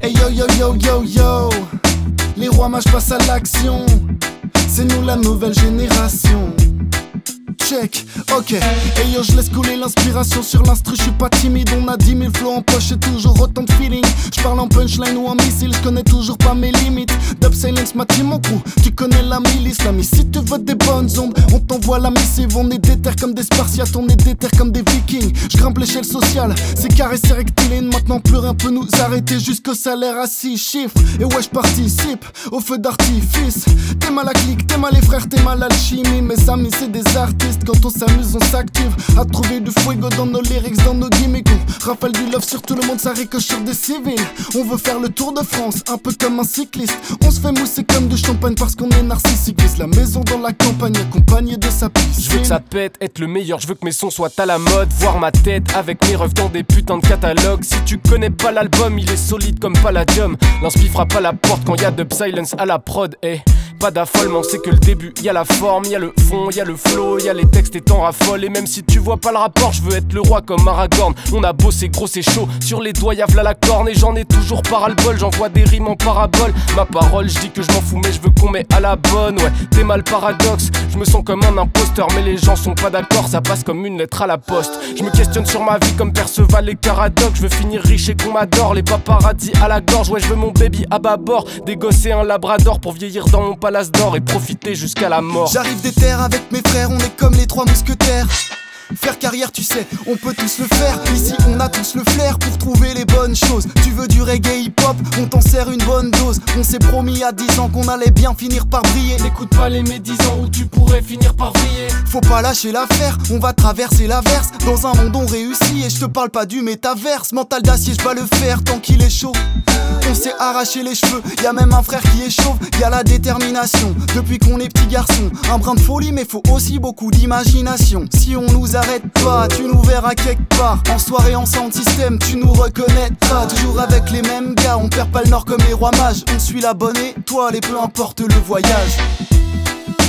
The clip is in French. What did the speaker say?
Hey yo yo yo yo yo, les rois mages passent à l'action. C'est nous la nouvelle génération. Check, ok. Hey yo, je laisse couler l'inspiration sur l'instru, je suis pas timide. On a 10 000 flots en poche et toujours autant de feeling. Je parle en punchline ou en missile, je connais toujours pas mes limites. Dub Silence, ma team, mon crew, tu connais la milice. Si tu veux des bonnes ondes, on t'envoie la missive. On est déter comme des spartiates, on est déter comme des vikings. Je grimpe l'échelle sociale, c'est carré, c'est rectiligne. Maintenant plus rien peut nous arrêter jusqu'au salaire à 6 chiffres. Et ouais, je participe au feu d'artifice. T'aimes à la clique, t'aimes à les frères, t'aimes à l'alchimie. Mes amis, c'est des artistes. Quand on s'amuse, on s'active à trouver du fuego dans nos lyrics, dans nos gimmicks. On rafale du love sur tout le monde, ça ricoche sur des civils. On veut faire le tour de France, un peu comme un cycliste. On se fait mousser comme de champagne parce qu'on est narcissique. La maison dans la campagne, accompagnée de sa piscine. Je veux que ça pète, être le meilleur, je veux que mes sons soient à la mode. Voir ma tête avec mes refs dans des putains de catalogues. Si tu connais pas l'album, il est solide comme Palladium. L'inspi frappe à la porte quand y'a Dub Silence à la prod. Pas d'affolement, c'est que le début, y'a la forme, y'a le fond, y'a le flow, y'a les textes et t'en raffoles. Et même si tu vois pas le rapport, je veux être le roi comme Aragorn. On a bossé gros, c'est chaud, sur les doigts y'a v'là la corne. Et j'en ai toujours pas ras-le-bol, j'envoie des rimes en parabole. Ma parole, je dis que je m'en fous mais je veux qu'on met à la bonne. Ouais, t'es mal paradoxe, je me sens comme un imposteur. Mais les gens sont pas d'accord, ça passe comme une lettre à la poste. Je me questionne sur ma vie comme Perceval et Caradoc. Je veux finir riche et qu'on m'adore, les paparazzis à la gorge. Ouais, je veux mon baby à bâbord, dégosser un labrador pour vieillir dans mon palace d'or et profiter jusqu'à la mort. J'arrive des terres avec mes frères, on est comme les 3 mousquetaires. Faire carrière, tu sais, on peut tous le faire. Ici, on a tous le flair pour trouver les bonnes choses. Tu veux du reggae hip-hop, on t'en sert une bonne dose. On s'est promis à 10 ans qu'on allait bien finir par briller. N'écoute pas les médisants où tu pourrais finir par vriller. Faut pas lâcher l'affaire, on va traverser l'averse. Dans un monde on réussit et je te parle pas du métaverse. Mental d'acier, je vais le faire tant qu'il est chaud. On s'est arraché les cheveux, y'a même un frère qui est chauve. Y'a la détermination, depuis qu'on est petit garçon. Un brin de folie mais faut aussi beaucoup d'imagination. Si on nous arrête pas, tu nous verras quelque part. En soirée, en sound system, tu nous reconnaîtras. Toujours avec les mêmes gars, on perd pas le nord comme les rois mages. On suit la bonne étoile et peu importe le voyage.